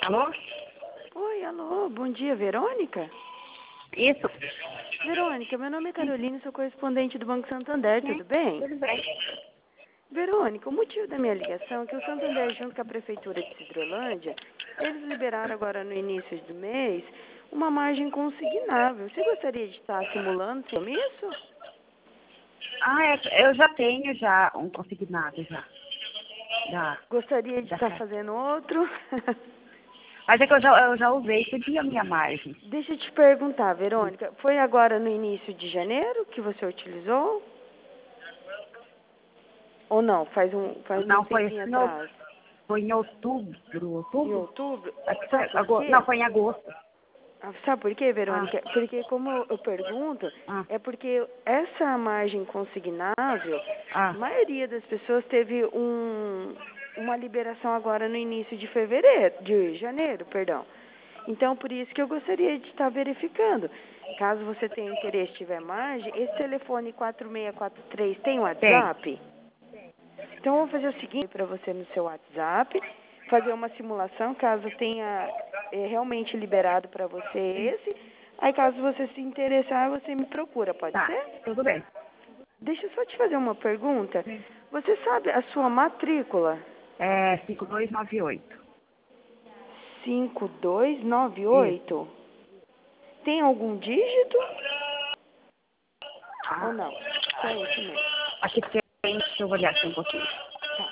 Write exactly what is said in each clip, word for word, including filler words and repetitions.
Alô? Oi, alô, bom dia, Verônica? Isso. Verônica, meu nome é Carolina, sou correspondente do Banco Santander, tudo bem? Tudo bem. Verônica, o motivo da minha ligação é que o Santander, junto com a Prefeitura de Cidrolândia, eles liberaram agora no início do mês uma margem consignável. Você gostaria de estar simulando seu isso? Ah, é, eu já tenho já um consignado já. Já. Gostaria de Já estar quero. fazendo outro? Mas é que eu já, eu já usei, podia a minha margem. Deixa eu te perguntar, Verônica, foi agora no início de janeiro que você utilizou? Ou não? Faz um, faz um Não, foi, tempinho no, atrás? foi em outubro. Em Outubro? outubro? Acho que foi Sabe por agosto. quê? Não, foi em agosto. Ah, sabe por quê, Ah, Verônica? Porque como eu eu pergunto, ah, é porque essa margem consignável, a ah. maioria das pessoas teve um, uma liberação agora no início de fevereiro, de janeiro, perdão. Então, por isso que eu gostaria de estar verificando. Caso você tenha interesse e tiver margem, esse telefone quatro seis quatro três tem Tem. WhatsApp? Então, eu vou fazer o seguinte para você no seu WhatsApp, fazer uma simulação, caso tenha eh, realmente liberado para você esse. Aí, caso você se interessar, você me procura, pode Tá, ser? tudo bem. Deixa eu só te fazer uma pergunta. Você sabe a sua matrícula? É cinco dois nove oito. cinco dois nove Isso. oito. Tem algum dígito ou Ah, não? Só esse mesmo. aqui tem, deixa eu olhar aqui um pouquinho. Tá.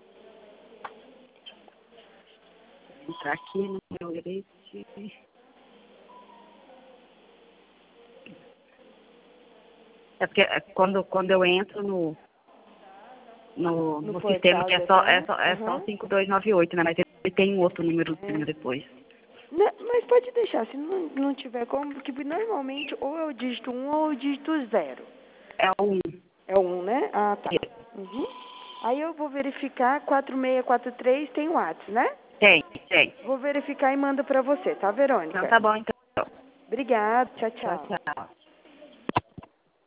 Vou entrar aqui no meu direito. É porque é, quando, quando eu entro no, no, No no sistema, portal que é já só, é tá? só, é só Aham. cinco dois nove oito, né? Mas ele tem um outro númerozinho É. depois. Né, mas pode deixar, se não, não tiver como, porque normalmente ou é o dígito um ou é o dígito zero. É um. É o um, né? Ah, tá. Uhum. Aí eu vou verificar, quatro seis quatro três tem o WhatsApp, né? Tem, tem. Vou verificar e mando pra você, tá, Então Verônica? tá bom, então. Obrigada, tchau, Tchau, tchau. tchau.